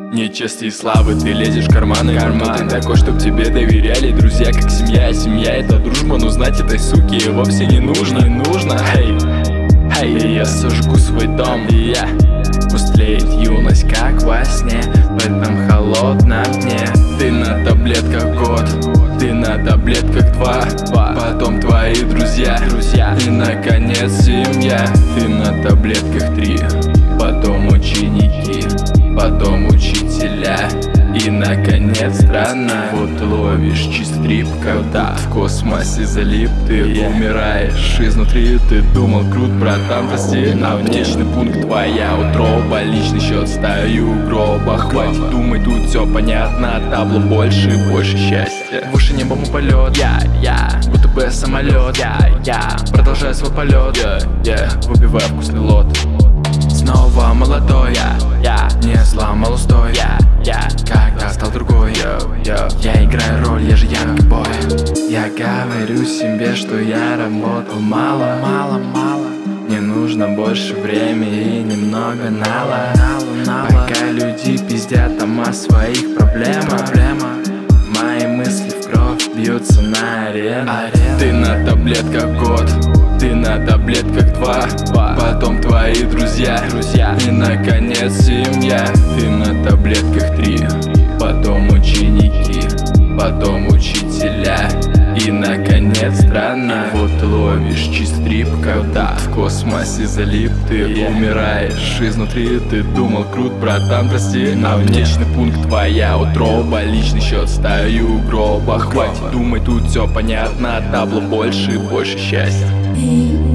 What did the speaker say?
Нет чести и славы, ты лезешь в карманы. Ты такой, чтоб тебе доверяли друзья, как семья. Семья — это дружба, но знать этой суки вовсе не нужно. Эй, я сожгу свой дом, и я пустлеет юность, как во сне. В этом холодном дне ты на таблетках год, ты на таблетках два, потом твои друзья, и наконец семья. Ты на таблетках 3, потом ученики, потом учителя, и наконец страна. Вот ловишь чистый трип, когда в космосе залип. Ты умираешь изнутри, ты думал крут, братан, прости. Аптечный пункт твоя утроба, личный счет стою у гроба. Хватит думать, тут все понятно, табло больше счастья. Выше небом и полет, будто бы самолет, продолжаю свой полет, выбиваю вкусный лот. Снова молодой, не сломал устой, когда стал другой. Я играю роль, я же янки бой. Я говорю себе, что я работал мало. Мне нужно больше времени и немного нала. Пока люди пиздят там о своих проблемах, мои мысли в кровь бьются на арену. Ты на таблетках год, ты на таблетках 2, потом твои друзья, и наконец семья. Ты на таблетках 3, потом ученики, потом учителя, и наконец страна. Вот ловишь чистый трип, когда в космосе залип. Ты умираешь изнутри, ты думал крут, братан, прости. Аптечный пункт твоя утроба, личный счет стою у гроба. Хватит думать, тут все понятно, табло больше счастья.